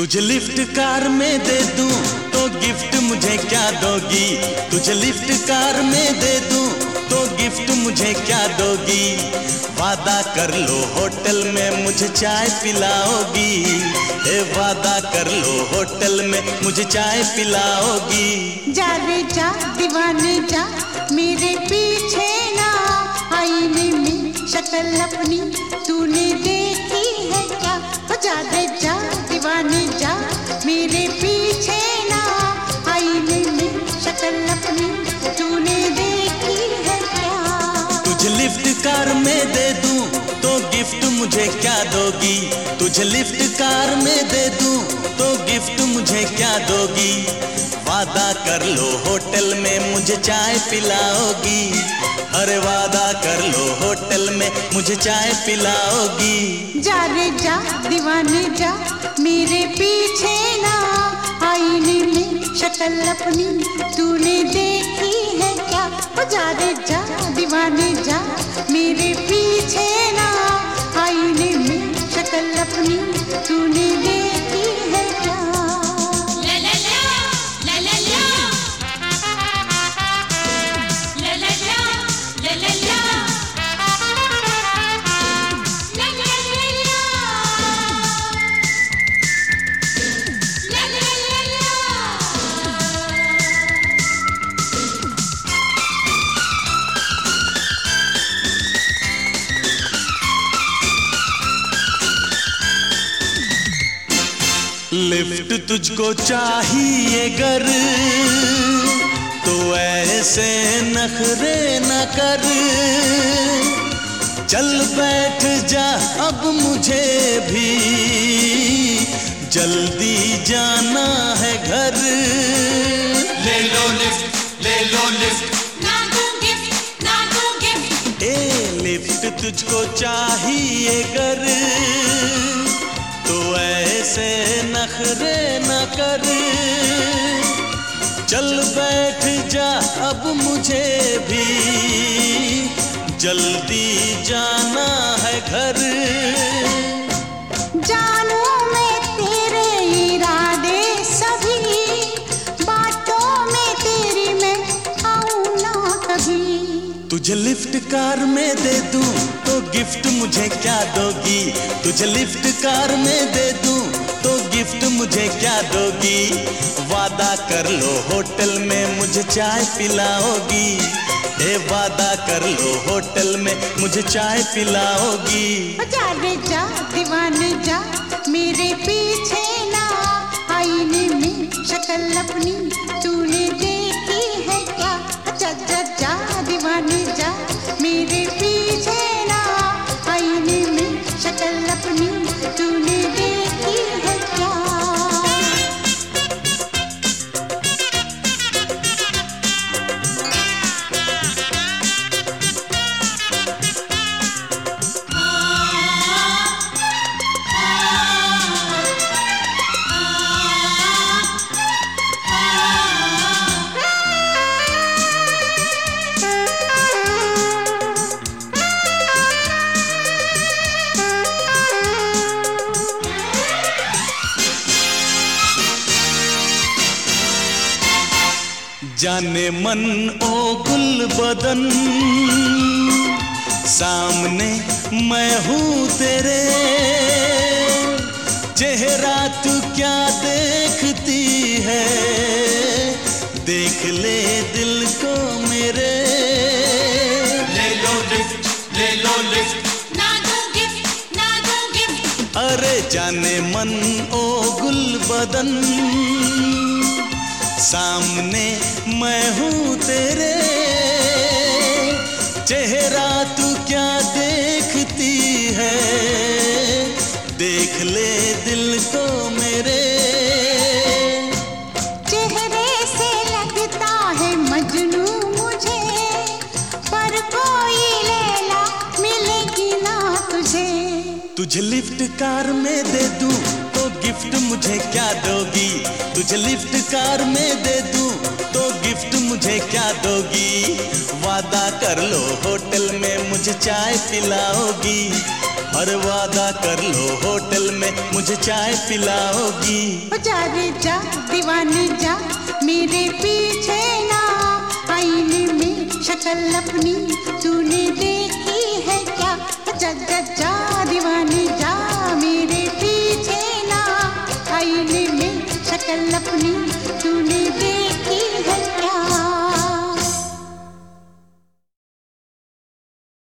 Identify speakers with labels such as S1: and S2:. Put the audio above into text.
S1: तुझे lift car में दे दूं तो गिफ्ट मुझे क्या दोगी? तुझे लिफ्ट कार में दे दूं तो गिफ्ट मुझे क्या दोगी? वादा कर लो होटल में मुझे चाय पिलाओगी। ए वादा कर लो होटल में मुझे चाय पिलाओगी।
S2: जा रे जा दीवाने जा, मेरे पीछे ना, आईने में शक्ल अपनी तूने देखी है क्या? जा रे जा दीवाने जा, मेरे पीछे ना, आईने में शक्ल अपनी तूने देखी है क्या?
S1: तुझे लिफ्ट कार में दे दूं तो गिफ्ट मुझे क्या दोगी? तुझे लिफ्ट कार में दे दूं तो गिफ्ट मुझे क्या दोगी? वादा कर लो होटल में मुझे चाय पिलाओगी। अरे वादा कर लो होटल में मुझे चाय पिलाओगी।
S2: जा रे जा दीवाने जा, मेरे पीछे ना, आईने में शक्ल अपनी तूने देखी है क्या? जा रे जा दीवाने जा, मेरे पीछे ना, आईने में शक्ल अपनी तूने देखी है क्या?
S1: लिफ्ट तुझको चाहिए गर, तो ऐसे नखरे न कर। चल बैठ जा अब मुझे भी जल्दी जाना है घर।
S3: ले लो लिफ्ट, ले लो लिफ्ट,
S4: ना दूं गिफ्ट, ना दूं गिफ्ट।
S1: ए लिफ्ट तुझको चाहिए गर, तो ऐसे नखरे न कर। चल बैठ जा अब मुझे भी जल्दी जाना है घर।
S2: जानू मैं तेरे इरादे सभी, बातों में तेरी मैं आऊं ना कभी।
S1: तुझे लिफ्ट कार में दे दूं तो गिफ्ट मुझे क्या दोगी? तुझे लिफ्ट कार में दे दूं तो गिफ्ट मुझे क्या दोगी? वादा कर लो होटल में मुझे चाय पिलाओगी। ए वादा कर लो होटल में मुझे चाय पिलाओगी।
S2: जा रे जा दीवाने जा, मेरे पीछे ना, आईने में शक्ल अपनी तूने देखी है क्या? जा जा जा दीवाने जा, मेरे पीछे ना, आईने में शक्ल अपनी तूने देखी है क्या?
S1: जाने मन ओ गुल बदन, सामने मैं हूँ तेरे। चेहरा तू क्या देखती है, देख ले दिल को मेरे।
S3: ले लो लिफ्ट, ले लो लिफ्ट,
S4: ना दूं गिफ्ट, ना दूं गिफ्ट।
S1: अरे जाने मन ओ गुल बदन, सामने मैं हूँ तेरे। चेहरा तू क्या देखती है, देख ले दिल को मेरे।
S2: चेहरे से लगता है मजनू मुझे, पर कोई लैला मिलेगी ना तुझे।
S1: तुझे लिफ्ट कार में दे दूं तो गिफ्ट मुझे क्या दोगी? तुझे लिफ्ट कार में दे दूं तो गिफ्ट मुझे क्या दोगी? वादा कर लो होटल में मुझे मुझे चाय पिलाओगी, और वादा कर लो होटल में मुझे चाय पिलाओगी।
S2: जा रे जा दीवाने जा, मेरे पीछे ना, आईने में शक्ल अपनी तूने देखी है क्या? जा जा जा